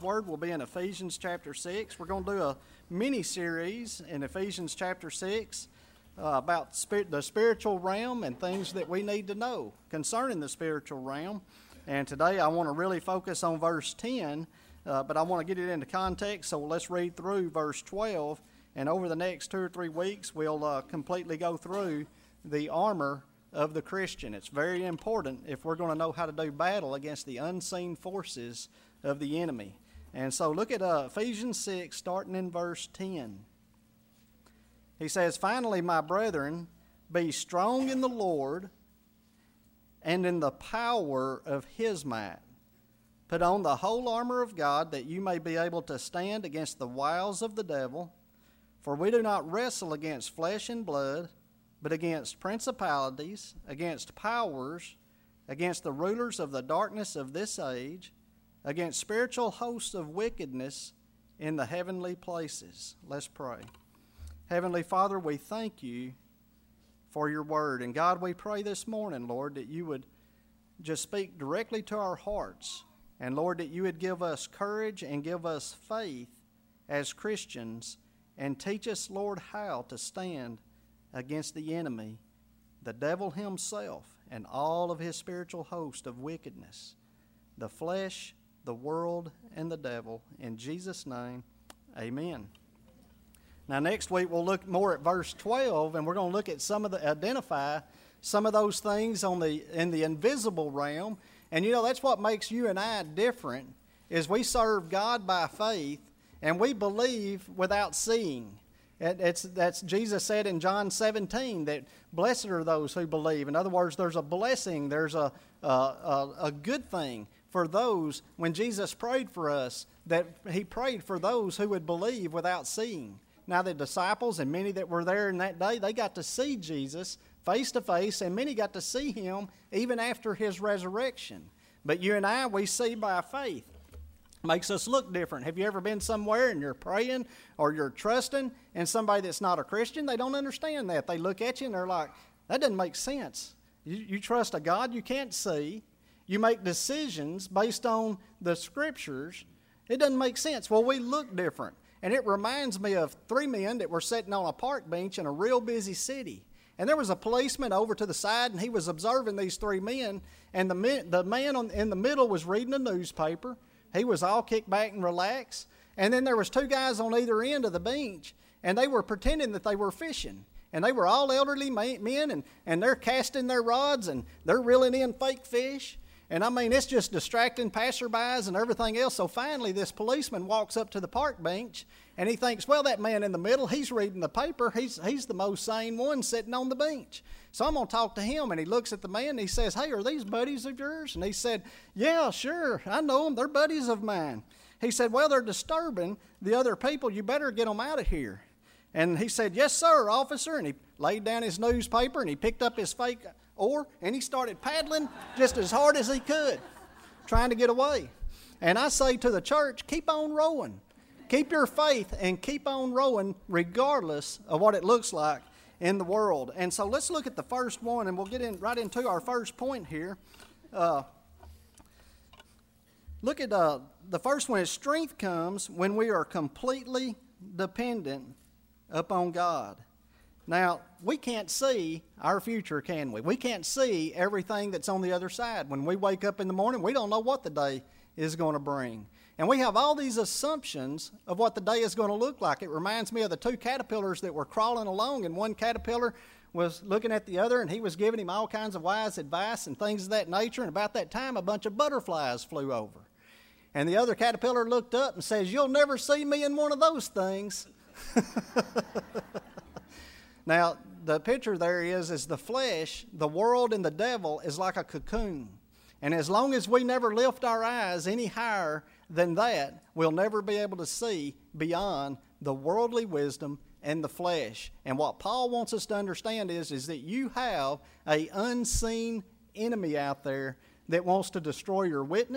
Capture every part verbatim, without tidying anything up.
word will be in Ephesians chapter six. We're going to do a mini-series in Ephesians chapter six uh, about spirit, the spiritual realm and things that we need to know concerning the spiritual realm. And today I want to really focus on verse ten, uh, but I want to get it into context, so let's read through verse twelve. And over the next two or three weeks, we'll uh, completely go through the armor of the Christian. It's very important if we're going to know how to do battle against the unseen forces of the enemy. And so look at uh, Ephesians six, starting in verse ten. He says, "Finally, my brethren, be strong in the Lord and in the power of his might. Put on the whole armor of God, that you may be able to stand against the wiles of the devil. For we do not wrestle against flesh and blood, but against principalities, against powers, against the rulers of the darkness of this age, against spiritual hosts of wickedness in the heavenly places." Let's pray. Heavenly Father, we thank you for your word. And God, we pray this morning, Lord, that you would just speak directly to our hearts. And Lord, that you would give us courage and give us faith as Christians, and teach us, Lord, how to stand against the enemy, the devil himself, and all of his spiritual host of wickedness, the flesh, the world, and the devil. In Jesus' name, amen. Now, next week we'll look more at verse twelve, and we're going to look at some of the, identify some of those things on the in the invisible realm. And you know, that's what makes you and I different, is we serve God by faith, and we believe without seeing. It, it's, that's Jesus said in John seventeen that blessed are those who believe. In other words, there's a blessing, there's a, a, a, a good thing for those. When Jesus prayed for us, that he prayed for those who would believe without seeing. Now the disciples and many that were there in that day, they got to see Jesus face to face, and many got to see him even after his resurrection. But you and I, we see by faith. Makes us look different. Have you ever been somewhere and you're praying or you're trusting, and somebody that's not a Christian, they don't understand that. They look at you and they're like, that doesn't make sense. You, you trust a God you can't see. You make decisions based on the Scriptures. It doesn't make sense. Well, we look different. And it reminds me of three men that were sitting on a park bench in a real busy city. And there was a policeman over to the side, and he was observing these three men. And the, the man on, in the middle was reading a newspaper. He was all kicked back and relaxed. And then there was two guys on either end of the bench, and they were pretending that they were fishing. And they were all elderly men, and, and they're casting their rods, and they're reeling in fake fish. And I mean, it's just distracting passerbys and everything else. So finally, this policeman walks up to the park bench, and he thinks, well, that man in the middle, he's reading the paper. He's, he's the most sane one sitting on the bench. So I'm going to talk to him. And he looks at the man, and he says, hey, are these buddies of yours? And he said, yeah, sure, I know them. They're buddies of mine. He said, well, they're disturbing the other people. You better get them out of here. And he said, yes, sir, officer. And he laid down his newspaper, and he picked up his fake oar, and he started paddling just as hard as he could, trying to get away. And I say to the church, keep on rowing. Keep your faith and keep on rowing regardless of what it looks like in the world. And so let's look at the first one, and we'll get in right into our first point here. Uh, look at uh, the first one is strength comes when we are completely dependent upon God. Now, we can't see our future, can we? We can't see everything that's on the other side. When we wake up in the morning, we don't know what the day is going to bring. And we have all these assumptions of what the day is going to look like. It reminds me of the two caterpillars that were crawling along, and one caterpillar was looking at the other, and he was giving him all kinds of wise advice and things of that nature. And about that time, a bunch of butterflies flew over. And the other caterpillar looked up and says, you'll never see me in one of those things. Now, the picture there is, is the flesh, the world, and the devil is like a cocoon. And as long as we never lift our eyes any higher than that, we'll never be able to see beyond the worldly wisdom and the flesh. And what Paul wants us to understand is, is that you have an unseen enemy out there that wants to destroy your witness,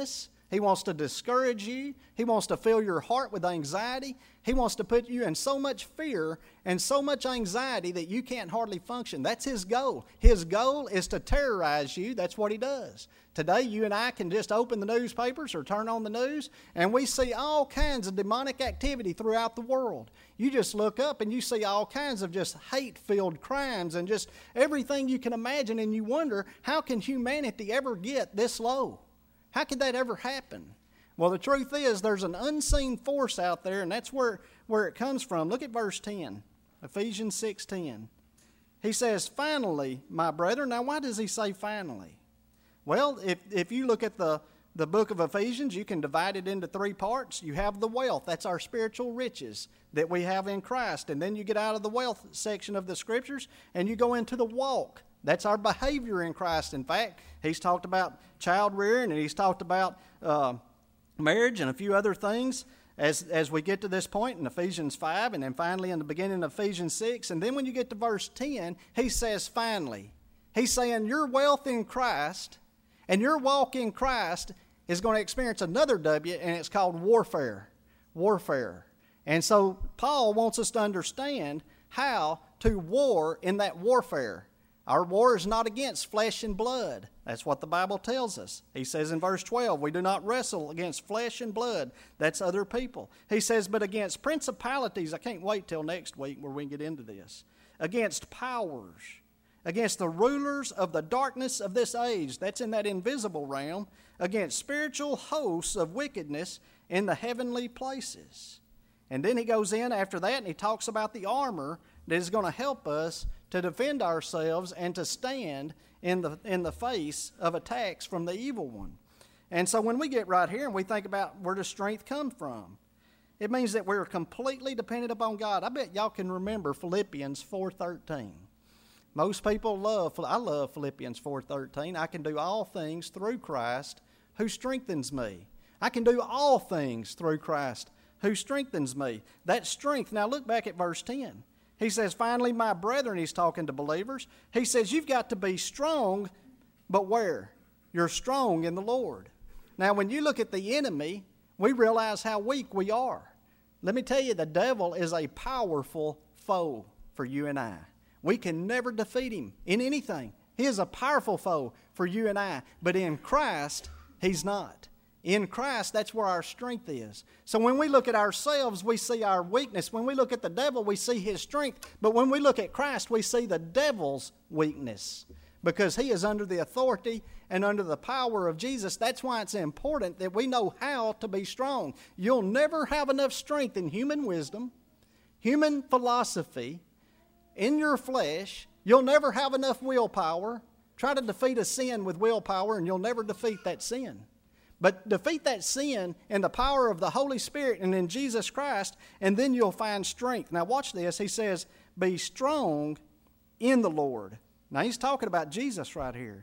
He wants to discourage you. He wants to fill your heart with anxiety. He wants to put you in so much fear and so much anxiety that you can't hardly function. That's his goal. His goal is to terrorize you. That's what he does. Today, you and I can just open the newspapers or turn on the news, and we see all kinds of demonic activity throughout the world. You just look up and you see all kinds of just hate-filled crimes and just everything you can imagine, and you wonder, how can humanity ever get this low? How could that ever happen? Well, the truth is there's an unseen force out there, and that's where, where it comes from. Look at verse ten, Ephesians six ten. He says, finally, my brethren. Now, why does he say finally? Well, if, if you look at the, the book of Ephesians, you can divide it into three parts. You have the wealth. That's our spiritual riches that we have in Christ. And then you get out of the wealth section of the Scriptures, and you go into the walk. That's our behavior in Christ. In fact, he's talked about child rearing, and he's talked about uh, marriage and a few other things as, as we get to this point in Ephesians five, and then finally in the beginning of Ephesians six. And then when you get to verse ten, he says finally. He's saying your wealth in Christ and your walk in Christ is going to experience another W, and it's called warfare. Warfare. And so Paul wants us to understand how to war in that warfare. Our war is not against flesh and blood. That's what the Bible tells us. He says in verse twelve, we do not wrestle against flesh and blood. That's other people. He says, but against principalities, I can't wait till next week where we can get into this, against powers, against the rulers of the darkness of this age, that's in that invisible realm, against spiritual hosts of wickedness in the heavenly places. And then he goes in after that and he talks about the armor that is going to help us to defend ourselves and to stand in the in the face of attacks from the evil one. And so when we get right here and we think about where does strength come from, it means that we're completely dependent upon God. I bet y'all can remember Philippians four thirteen. Most people love, I love Philippians four thirteen. I can do all things through Christ who strengthens me. I can do all things through Christ who strengthens me. That strength, now look back at verse ten. He says, finally, my brethren, he's talking to believers. He says, you've got to be strong, but where? You're strong in the Lord. Now, when you look at the enemy, we realize how weak we are. Let me tell you, the devil is a powerful foe for you and I. We can never defeat him in anything. He is a powerful foe for you and I, but in Christ, he's not. In Christ, that's where our strength is. So when we look at ourselves, we see our weakness. When we look at the devil, we see his strength. But when we look at Christ, we see the devil's weakness because he is under the authority and under the power of Jesus. That's why it's important that we know how to be strong. You'll never have enough strength in human wisdom, human philosophy, in your flesh. You'll never have enough willpower. Try to defeat a sin with willpower, and you'll never defeat that sin. But defeat that sin in the power of the Holy Spirit and in Jesus Christ, and then you'll find strength. Now watch this. He says, be strong in the Lord. Now he's talking about Jesus right here.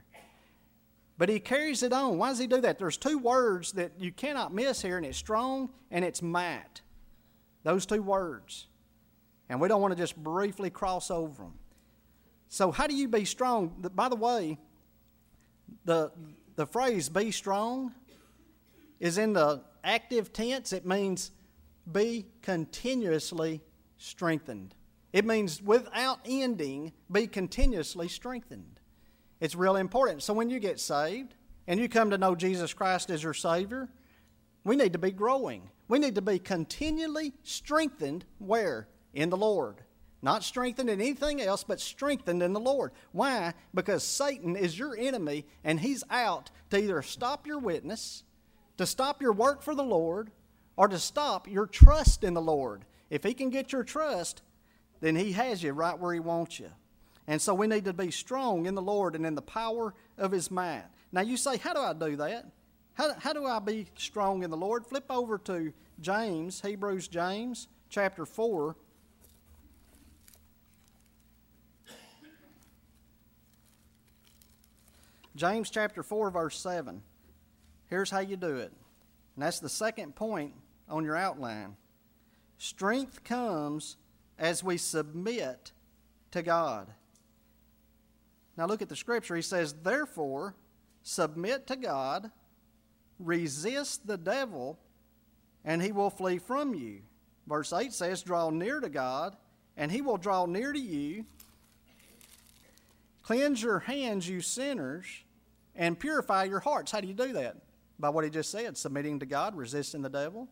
But he carries it on. Why does he do that? There's two words that you cannot miss here, and it's strong and it's might. Those two words. And we don't want to just briefly cross over them. So how do you be strong? By the way, the, the phrase be strong is in the active tense. It means be continuously strengthened. It means without ending, be continuously strengthened. It's really important. So when you get saved and you come to know Jesus Christ as your Savior, we need to be growing. We need to be continually strengthened where? In the Lord. Not strengthened in anything else, but strengthened in the Lord. Why? Because Satan is your enemy, and he's out to either stop your witness, to stop your work for the Lord, or to stop your trust in the Lord. If he can get your trust, then he has you right where he wants you. And so we need to be strong in the Lord and in the power of his might. Now you say, how do I do that? How, how do I be strong in the Lord? Flip over to James, Hebrews James, chapter four. James chapter four, verse seven. Here's how you do it. And that's the second point on your outline. Strength comes as we submit to God. Now look at the scripture. He says, therefore, submit to God. resist the devil, and he will flee from you. Verse eight says, draw near to God, and he will draw near to you. Cleanse your hands, you sinners, and purify your hearts. How do you do that? By what he just said, submitting to God, resisting the devil.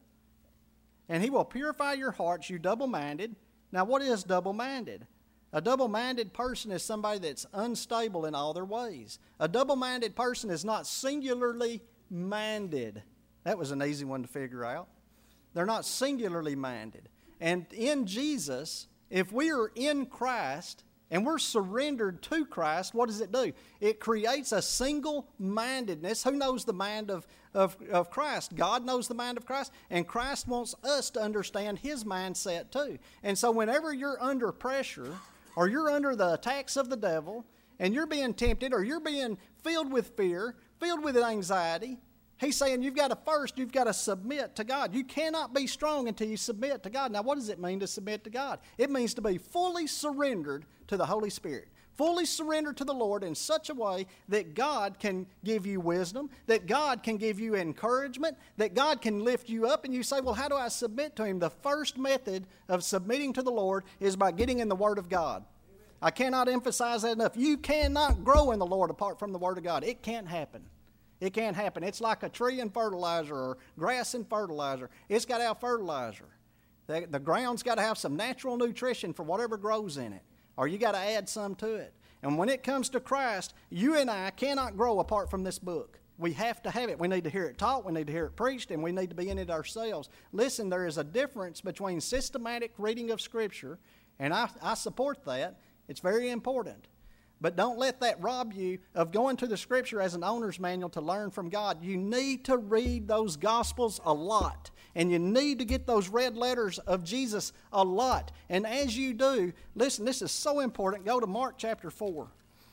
And he will purify your hearts, you double-minded. Now, what is double-minded? A double-minded person is somebody that's unstable in all their ways. A double-minded person is not singularly minded. That was an easy one to figure out. They're not singularly minded. And in Jesus, if we are in Christ and we're surrendered to Christ, what does it do? It creates a single-mindedness. Who knows the mind of, of, of Christ? God knows the mind of Christ, and Christ wants us to understand his mindset too. And so whenever you're under pressure, or you're under the attacks of the devil, and you're being tempted, or you're being filled with fear, filled with anxiety, he's saying you've got to first, you've got to submit to God. You cannot be strong until you submit to God. Now, what does it mean to submit to God? It means to be fully surrendered to the Holy Spirit. Fully surrendered to the Lord in such a way that God can give you wisdom, that God can give you encouragement, that God can lift you up. And you say, well, how do I submit to him? The first method of submitting to the Lord is by getting in the Word of God. I cannot emphasize that enough. You cannot grow in the Lord apart from the Word of God. It can't happen. It can't happen. It's like a tree and fertilizer or grass and fertilizer. It's got to have fertilizer. The, the ground's got to have some natural nutrition for whatever grows in it, or you got to add some to it. And when it comes to Christ, you and I cannot grow apart from this book. We have to have it. We need to hear it taught, we need to hear it preached, and we need to be in it ourselves. Listen, there is a difference between systematic reading of Scripture, and I, I support that. It's very important. But don't let that rob you of going to the Scripture as an owner's manual to learn from God. You need to read those Gospels a lot. And you need to get those red letters of Jesus a lot. And as you do, listen, this is so important. Go to Mark chapter four.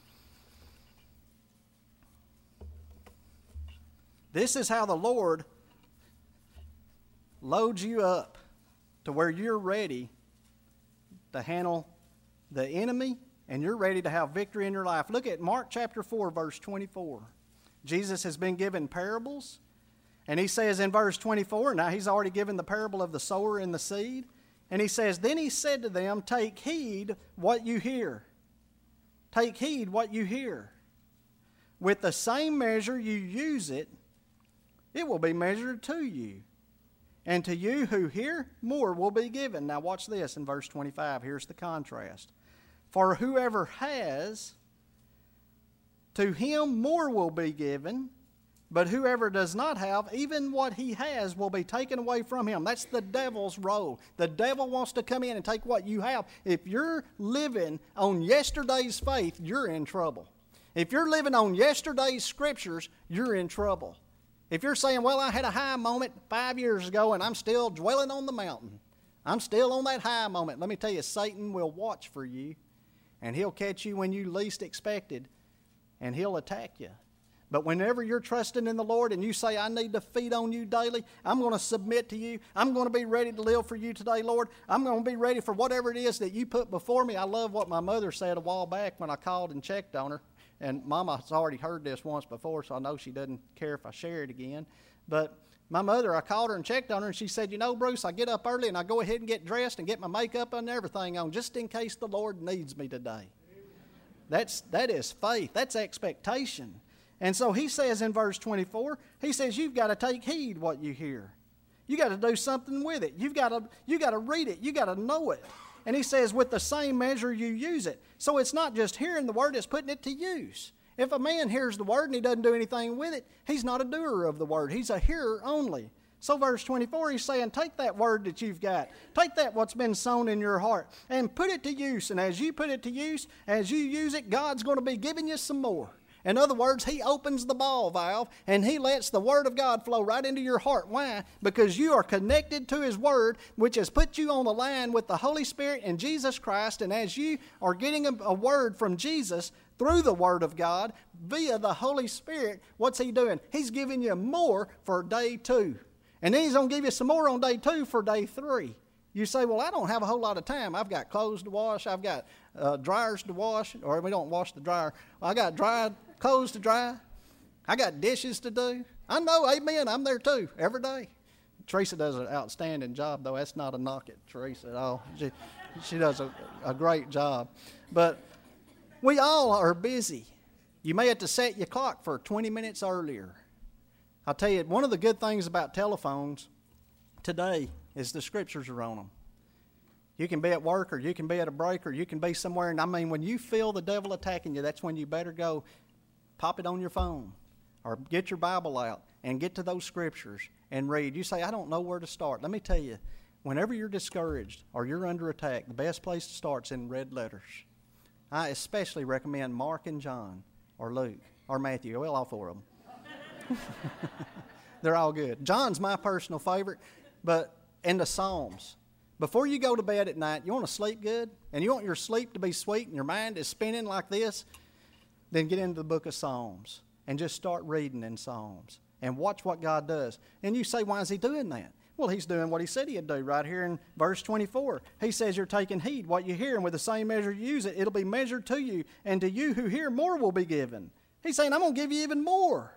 This is how the Lord loads you up to where you're ready to handle the enemy, and you're ready to have victory in your life. Look at Mark chapter four, verse twenty-four. Jesus has been given parables, and he says in verse twenty-four, now he's already given the parable of the sower and the seed, and he says, then he said to them, take heed what you hear. Take heed what you hear. With the same measure you use it, it will be measured to you. And to you who hear, more will be given. Now watch this in verse twenty-five. Here's the contrast. For whoever has, to him more will be given, but whoever does not have, even what he has will be taken away from him. That's the devil's role. The devil wants to come in and take what you have. If you're living on yesterday's faith, you're in trouble. If you're living on yesterday's scriptures, you're in trouble. If you're saying, well, I had a high moment five years ago and I'm still dwelling on the mountain, I'm still on that high moment, let me tell you, Satan will watch for you. And he'll catch you when you least expected, and he'll attack you. But whenever you're trusting in the Lord and you say, I need to feed on you daily, I'm going to submit to you. I'm going to be ready to live for you today, Lord. I'm going to be ready for whatever it is that you put before me. I love what my mother said a while back when I called and checked on her. And Mama's already heard this once before, so I know she doesn't care if I share it again. But my mother, I called her and checked on her, and she said, you know, Bruce, I get up early and I go ahead and get dressed and get my makeup and everything on just in case the Lord needs me today. That's, that is faith. That's expectation. And so he says in verse twenty-four, he says, you've got to take heed what you hear. You got to do something with it. You've got to, you got to read it. You got to know it. And he says, with the same measure you use it. So it's not just hearing the word, it's putting it to use. If a man hears the word and he doesn't do anything with it, he's not a doer of the word. He's a hearer only. So verse twenty-four, he's saying, take that word that you've got, take that what's been sown in your heart, and put it to use. And as you put it to use, as you use it, God's going to be giving you some more. In other words, he opens the ball valve, and he lets the word of God flow right into your heart. Why? Because you are connected to his word, which has put you on the line with the Holy Spirit and Jesus Christ. And as you are getting a, a word from Jesus through the word of God via the Holy Spirit, what's he doing? He's giving you more for day two. And then he's going to give you some more on day two for day three. You say, well, I don't have a whole lot of time. I've got clothes to wash. I've got uh, dryers to wash. Or we don't wash the dryer. Well, I got dry clothes to dry. I got dishes to do. I know, amen, I'm there too, every day. Teresa does an outstanding job, though. That's not a knock at Teresa at all. She, she does a, a great job. But we all are busy. You may have to set your clock for twenty minutes earlier. I'll tell you, one of the good things about telephones today is the scriptures are on them. You can be at work, or you can be at a break, or you can be somewhere. And I mean, when you feel the devil attacking you, that's when you better go pop it on your phone or get your Bible out and get to those scriptures and read. You say, I don't know where to start. Let me tell you, whenever you're discouraged or you're under attack, the best place to start is in red letters. I especially recommend Mark and John or Luke or Matthew. Well, all four of them. They're all good. John's my personal favorite, but in the Psalms. Before you go to bed at night, you want to sleep good, and you want your sleep to be sweet, and your mind is spinning like this, then get into the book of Psalms and just start reading in Psalms and watch what God does. And you say, why is he doing that? Well, he's doing what he said he'd do right here in verse twenty-four. He says you're taking heed what you hear, and with the same measure you use it, it'll be measured to you, and to you who hear more will be given. He's saying, I'm going to give you even more.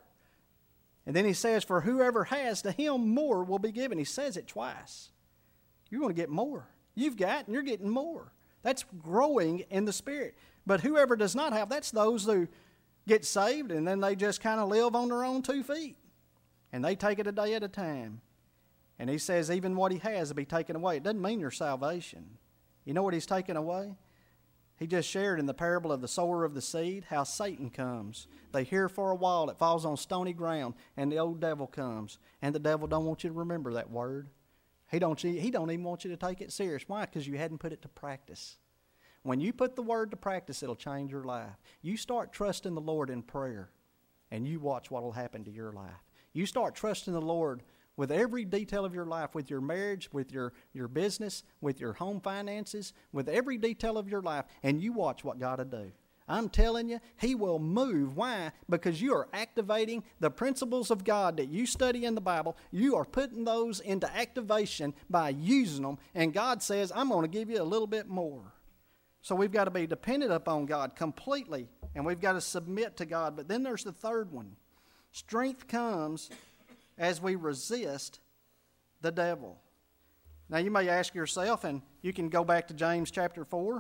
And then he says, for whoever has, to him more will be given. He says it twice. You're going to get more. You've got, and you're getting more. That's growing in the Spirit. But whoever does not have, that's those who get saved, and then they just kind of live on their own two feet. And they take it a day at a time. And he says even what he has will be taken away. It doesn't mean your salvation. You know what he's taken away? He just shared in the parable of the sower of the seed how Satan comes. They hear for a while, it falls on stony ground, and the old devil comes. And the devil don't want you to remember that word. He don't, he don't even want you to take it serious. Why? Because you hadn't put it to practice. When you put the word to practice, it'll change your life. You start trusting the Lord in prayer, and you watch what will happen to your life. You start trusting the Lord with every detail of your life, with your marriage, with your, your business, with your home finances, with every detail of your life, and you watch what God will do. I'm telling you, he will move. Why? Because you are activating the principles of God that you study in the Bible. You are putting those into activation by using them, and God says, I'm going to give you a little bit more. So we've got to be dependent upon God completely, and we've got to submit to God. But then there's the third one. Strength comes as we resist the devil. Now you may ask yourself, and you can go back to James chapter four,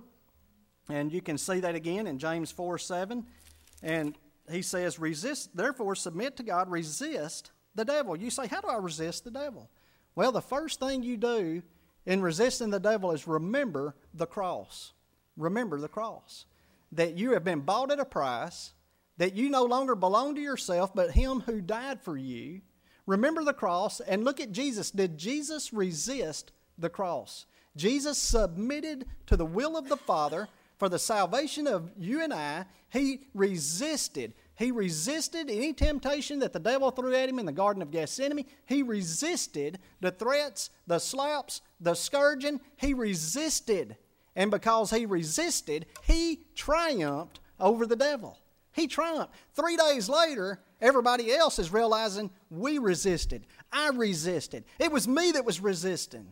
and you can see that again in James four seven. And he says, resist, therefore submit to God, resist the devil. You say, how do I resist the devil? Well, the first thing you do in resisting the devil is remember the cross. Remember the cross. That you have been bought at a price, that you no longer belong to yourself, but him who died for you. Remember the cross and look at Jesus. Did Jesus resist the cross? Jesus submitted to the will of the Father for the salvation of you and I. He resisted. He resisted any temptation that the devil threw at him in the Garden of Gethsemane. He resisted the threats, the slaps, the scourging. He resisted. And because he resisted, he triumphed over the devil. He triumphed. Three days later, everybody else is realizing we resisted. I resisted. It was me that was resisting.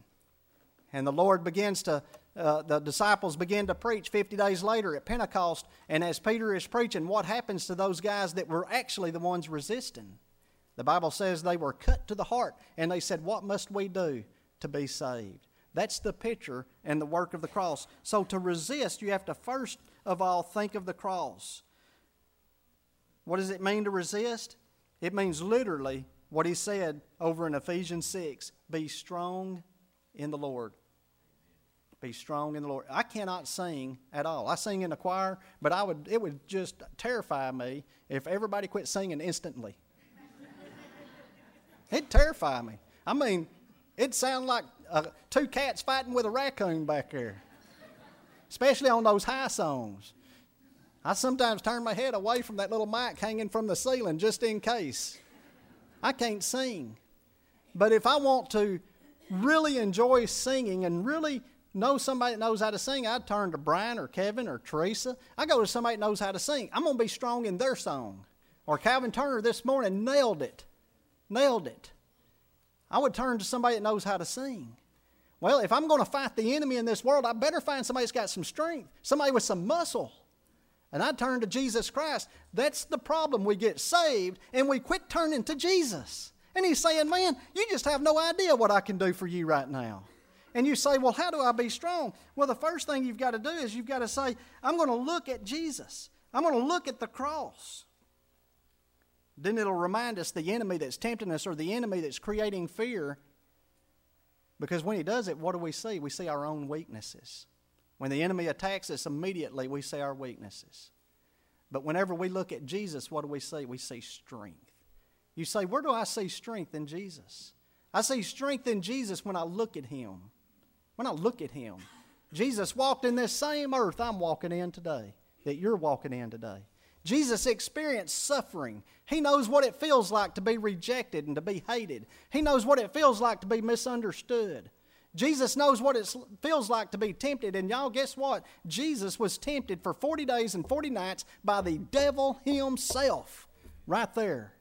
And the Lord begins to, uh, the disciples begin to preach fifty days later at Pentecost. And as Peter is preaching, what happens to those guys that were actually the ones resisting? The Bible says they were cut to the heart. And they said, what must we do to be saved? That's the picture and the work of the cross. So to resist, you have to first of all think of the cross. What does it mean to resist? It means literally what he said over in Ephesians six, be strong in the Lord. Be strong in the Lord. I cannot sing at all. I sing in the choir, but I would it would just terrify me if everybody quit singing instantly. It'd terrify me. I mean, it'd sound like uh, two cats fighting with a raccoon back there, especially on those high songs. I sometimes turn my head away from that little mic hanging from the ceiling just in case. I can't sing. But if I want to really enjoy singing and really know somebody that knows how to sing, I'd turn to Brian or Kevin or Teresa. I go to somebody that knows how to sing. I'm going to be strong in their song. Or Calvin Turner this morning nailed it. Nailed it. I would turn to somebody that knows how to sing. Well, if I'm going to fight the enemy in this world, I better find somebody that's got some strength. Somebody with some muscle. and I turn to Jesus Christ. That's the problem. We get saved and we quit turning to Jesus. And he's saying, man, you just have no idea what I can do for you right now. And you say, well, how do I be strong? Well, the first thing you've got to do is you've got to say, I'm going to look at Jesus. I'm going to look at the cross. Then it'll remind us the enemy that's tempting us or the enemy that's creating fear. Because when he does it, what do we see? We see our own weaknesses. When the enemy attacks us, immediately we see our weaknesses. But whenever we look at Jesus, what do we see? We see strength. You say, where do I see strength in Jesus? I see strength in Jesus when I look at him. When I look at him. Jesus walked in this same earth I'm walking in today, that you're walking in today. Jesus experienced suffering. He knows what it feels like to be rejected and to be hated. He knows what it feels like to be misunderstood. Jesus knows what it feels like to be tempted. And y'all, guess what? Jesus was tempted for forty days and forty nights by the devil himself. Right there.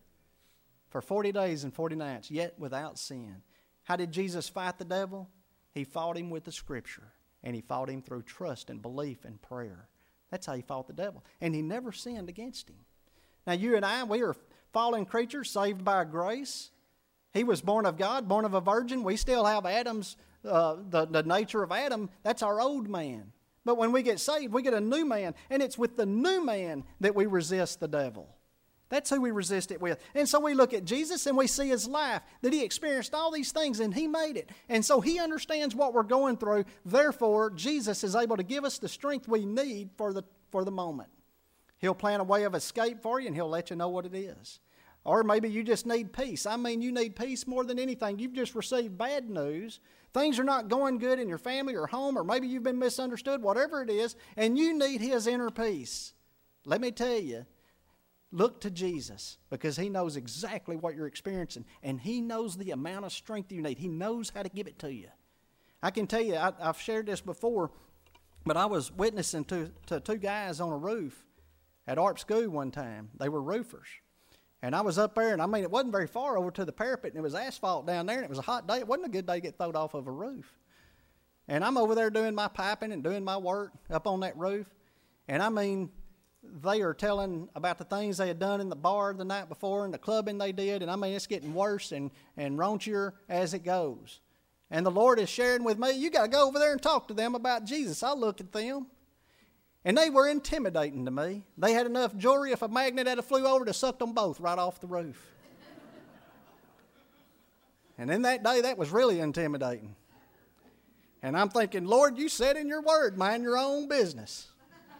For forty days and forty nights, yet without sin. How did Jesus fight the devil? He fought him with the Scripture. And he fought him through trust and belief and prayer. That's how he fought the devil. And he never sinned against him. Now, you and I, we are fallen creatures saved by grace. He was born of God, born of a virgin. We still have Adam's, uh, the, the nature of Adam. That's our old man. But when we get saved, we get a new man. And it's with the new man that we resist the devil. That's who we resist it with. And so we look at Jesus and we see his life, that he experienced all these things and he made it. And so he understands what we're going through. Therefore, Jesus is able to give us the strength we need for the, for the moment. He'll plan a way of escape for you and he'll let you know what it is. Or maybe you just need peace. I mean, you need peace more than anything. You've just received bad news. Things are not going good in your family or home, or maybe you've been misunderstood, whatever it is, and you need his inner peace. Let me tell you, look to Jesus, because he knows exactly what you're experiencing, and he knows the amount of strength you need. He knows how to give it to you. I can tell you, I, I've shared this before, but I was witnessing to, to two guys on a roof at A R P School one time. They were roofers. And I was up there, and I mean, it wasn't very far over to the parapet, and it was asphalt down there, and it was a hot day. It wasn't a good day to get thrown off of a roof. And I'm over there doing my piping and doing my work up on that roof. And I mean, they are telling about the things they had done in the bar the night before and the clubbing they did. And I mean, it's getting worse and, and raunchier as it goes. And the Lord is sharing with me, you got to go over there and talk to them about Jesus. I look at them. And they were intimidating to me. They had enough jewelry, if a magnet had flew over, to suck them both right off the roof. And in that day, that was really intimidating. And I'm thinking, Lord, you said in your word, mind your own business.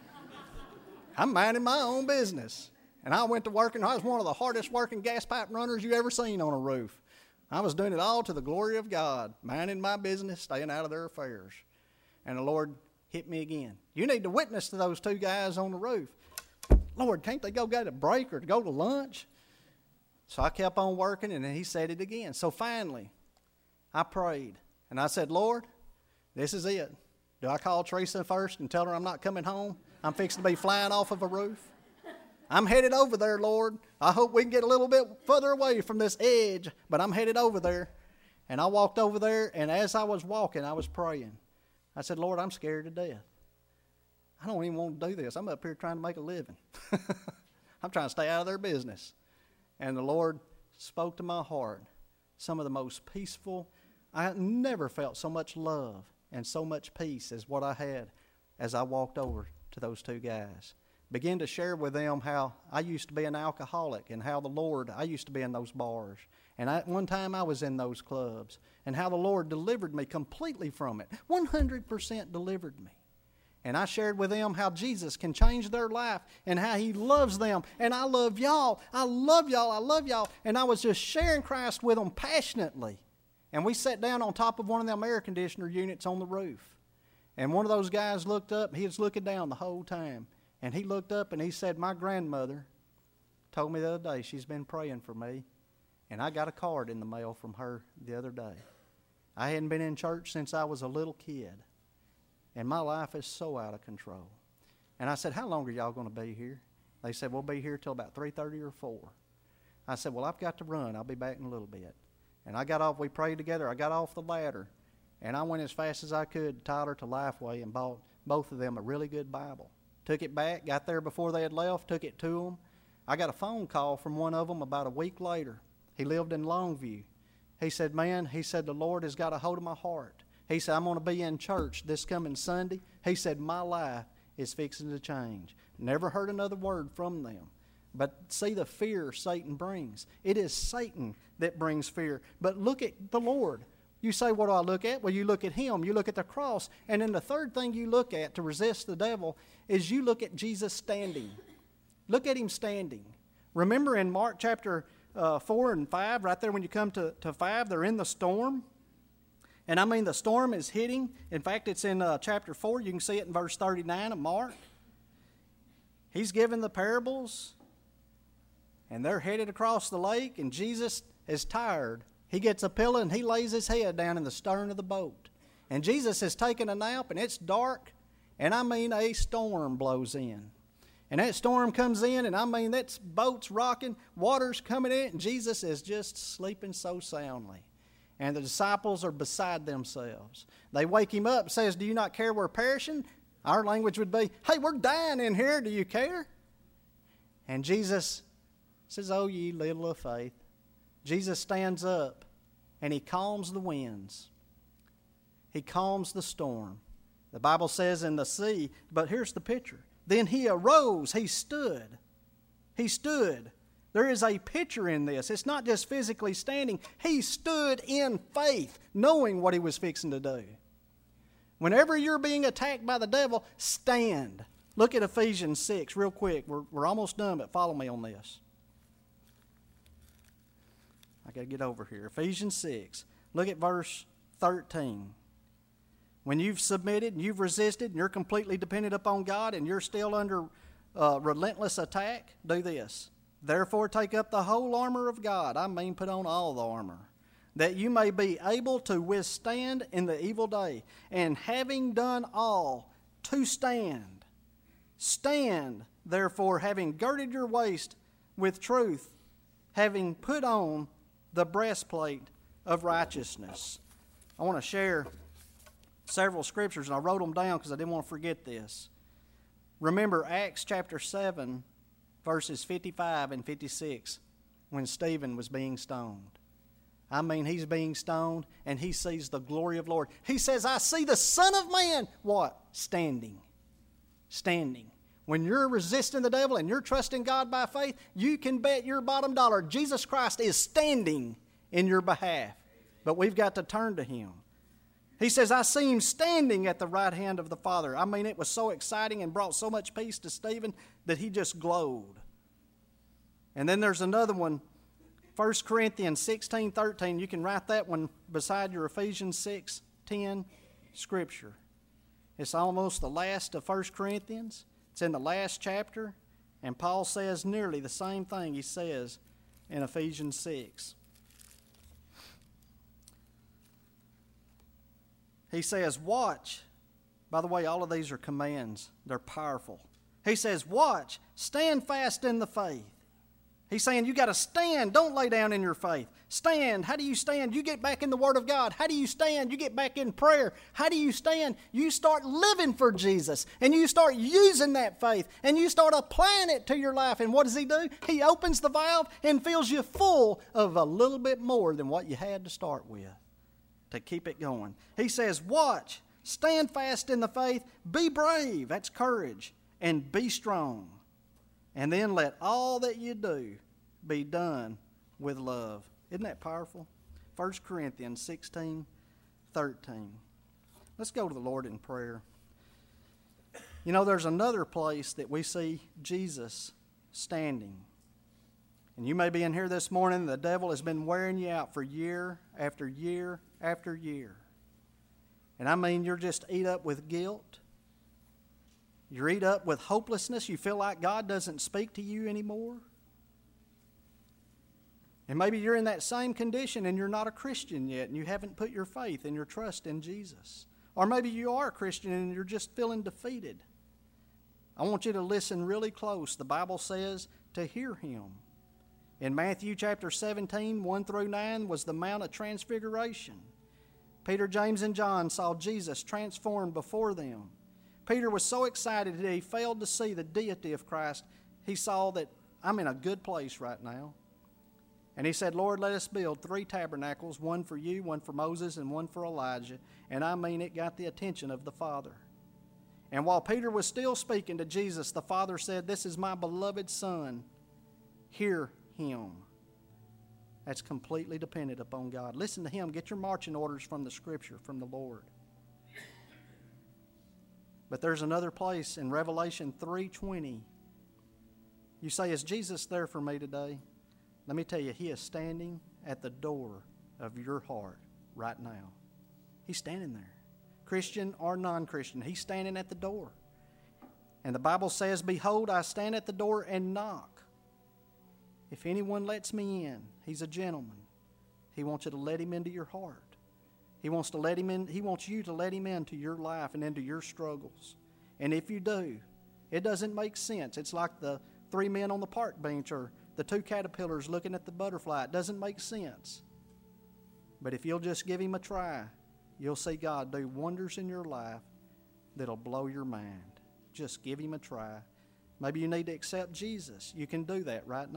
I'm minding my own business. And I went to work, and I was one of the hardest working gas pipe runners you ever seen on a roof. I was doing it all to the glory of God, minding my business, staying out of their affairs. And the Lord hit me again. You need to witness to those two guys on the roof. Lord, can't they go get a break or go to lunch? So I kept on working, and then he said it again. So finally, I prayed, and I said, Lord, this is it. Do I call Teresa first and tell her I'm not coming home? I'm fixing to be flying off of a roof. I'm headed over there, Lord. I hope we can get a little bit further away from this edge, but I'm headed over there. And I walked over there, and as I was walking, I was praying. I said, Lord, I'm scared to death. I don't even want to do this. I'm up here trying to make a living. I'm trying to stay out of their business. And the Lord spoke to my heart. Some of the most peaceful, I never felt so much love and so much peace as what I had as I walked over to those two guys. Began to share with them how I used to be an alcoholic and how the Lord, I used to be in those bars. And at one time I was in those clubs. And how the Lord delivered me completely from it. one hundred percent delivered me. And I shared with them how Jesus can change their life and how he loves them. And I love y'all. I love y'all. I love y'all. And I was just sharing Christ with them passionately. And we sat down on top of one of them air conditioner units on the roof. And one of those guys looked up. He was looking down the whole time. And he looked up and he said, my grandmother told me the other day she's been praying for me. And I got a card in the mail from her the other day. I hadn't been in church since I was a little kid. And my life is so out of control. And I said, how long are y'all going to be here? They said, we'll be here till about three thirty or four. I said, well, I've got to run. I'll be back in a little bit. And I got off, we prayed together. I got off the ladder. And I went as fast as I could, Tyler, to Lifeway and bought both of them a really good Bible. took it back, got there before they had left, took it to them. I got a phone call from one of them about a week later. He lived in Longview. He said, man, he said, the Lord has got a hold of my heart. He said, I'm going to be in church this coming Sunday. He said, my life is fixing to change. Never heard another word from them. But see the fear Satan brings. It is Satan that brings fear. But look at the Lord. You say, what do I look at? Well, you look at Him. You look at the cross. And then the third thing you look at to resist the devil is you look at Jesus standing. Look at Him standing. Remember in Mark chapter uh, four and five, right there when you come to, to five, they're in the storm. And I mean, the storm is hitting. In fact, it's in uh, chapter four. You can see it in verse thirty-nine of Mark. He's given the parables, and they're headed across the lake, and Jesus is tired. He gets a pillow, and he lays his head down in the stern of the boat. And Jesus has taken a nap, and it's dark, and I mean, a storm blows in. And that storm comes in, and I mean, that boat's rocking, water's coming in, and Jesus is just sleeping so soundly. And the disciples are beside themselves. They wake him up and says, do you not care we're perishing? Our language would be, hey, we're dying in here. Do you care? And Jesus says, oh, ye little of faith. Jesus stands up and he calms the winds. He calms the storm. The Bible says in the sea, but here's the picture. Then he arose, he stood. He stood. There is a picture in this. It's not just physically standing. He stood in faith, knowing what he was fixing to do. Whenever you're being attacked by the devil, stand. Look at Ephesians six real quick. We're, we're almost done, but follow me on this. I got to get over here. Ephesians six. Look at verse thirteen. When you've submitted and you've resisted and you're completely dependent upon God and you're still under uh, relentless attack, do this. Therefore take up the whole armor of God. I mean put on all the armor. That you may be able to withstand in the evil day. And having done all, to stand. Stand, therefore, having girded your waist with truth, having put on the breastplate of righteousness. I want to share several scriptures, and I wrote them down because I didn't want to forget this. Remember Acts chapter seven, verses fifty-five and fifty-six, when Stephen was being stoned. I mean, he's being stoned, and he sees the glory of the Lord. He says, I see the Son of Man. What? Standing. Standing. When you're resisting the devil and you're trusting God by faith, you can bet your bottom dollar Jesus Christ is standing in your behalf. But we've got to turn to Him. He says, I see Him standing at the right hand of the Father. I mean, it was so exciting and brought so much peace to Stephen that he just glowed. And then there's another one, First Corinthians sixteen thirteen. You can write that one beside your Ephesians six ten scripture. It's almost the last of First Corinthians. It's in the last chapter. And Paul says nearly the same thing he says in Ephesians six. He says, watch. By the way, all of these are commands. They're powerful. He says, watch, stand fast in the faith. He's saying you got to stand. Don't lay down in your faith. Stand. How do you stand? You get back in the Word of God. How do you stand? You get back in prayer. How do you stand? You start living for Jesus, and you start using that faith, and you start applying it to your life. And what does He do? He opens the valve and fills you full of a little bit more than what you had to start with to keep it going. He says, watch, stand fast in the faith, be brave. That's courage. And be strong. And then let all that you do be done with love. Isn't that powerful? First Corinthians sixteen thirteen. Let's go to the Lord in prayer. You know, there's another place that we see Jesus standing. And you may be in here this morning, the devil has been wearing you out for year after year after year. And I mean, you're just eat up with guilt. You're eat up with hopelessness. You feel like God doesn't speak to you anymore. And maybe you're in that same condition and you're not a Christian yet and you haven't put your faith and your trust in Jesus. Or maybe you are a Christian and you're just feeling defeated. I want you to listen really close. The Bible says to hear Him. In Matthew chapter seventeen, one through nine was the Mount of Transfiguration. Peter, James, and John saw Jesus transformed before them. Peter was so excited that he failed to see the deity of Christ. He saw that I'm in a good place right now. And he said, Lord, let us build three tabernacles, one for you, one for Moses, and one for Elijah. And I mean, it got the attention of the Father. And while Peter was still speaking to Jesus, the Father said, this is my beloved Son. Hear him. That's completely dependent upon God. Listen to him. Get your marching orders from the Scripture, from the Lord. But there's another place in Revelation three twenty. You say, is Jesus there for me today? Let me tell you, he is standing at the door of your heart right now. He's standing there. Christian or non-Christian, he's standing at the door. And the Bible says, behold, I stand at the door and knock. If anyone lets me in, he's a gentleman. He wants you to let him into your heart. He wants to let him in, he wants you to let him into your life and into your struggles. And if you do, it doesn't make sense. It's like the three men on the park bench or the two caterpillars looking at the butterfly. It doesn't make sense. But if you'll just give him a try, you'll see God do wonders in your life that'll blow your mind. Just give him a try. Maybe you need to accept Jesus. You can do that right now.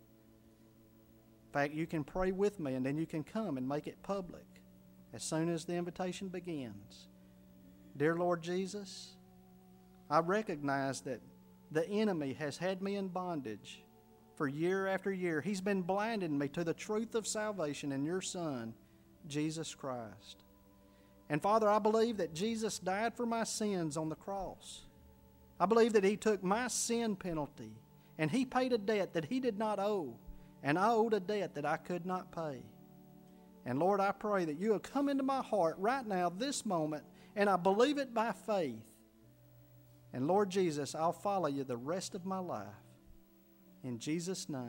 In fact, you can pray with me and then you can come and make it public as soon as the invitation begins. Dear Lord Jesus, I recognize that the enemy has had me in bondage for year after year. He's been blinding me to the truth of salvation in your Son, Jesus Christ. And Father, I believe that Jesus died for my sins on the cross. I believe that he took my sin penalty and he paid a debt that he did not owe, and I owed a debt that I could not pay. And Lord, I pray that you will come into my heart right now, this moment, and I believe it by faith. And Lord Jesus, I'll follow you the rest of my life. In Jesus' name.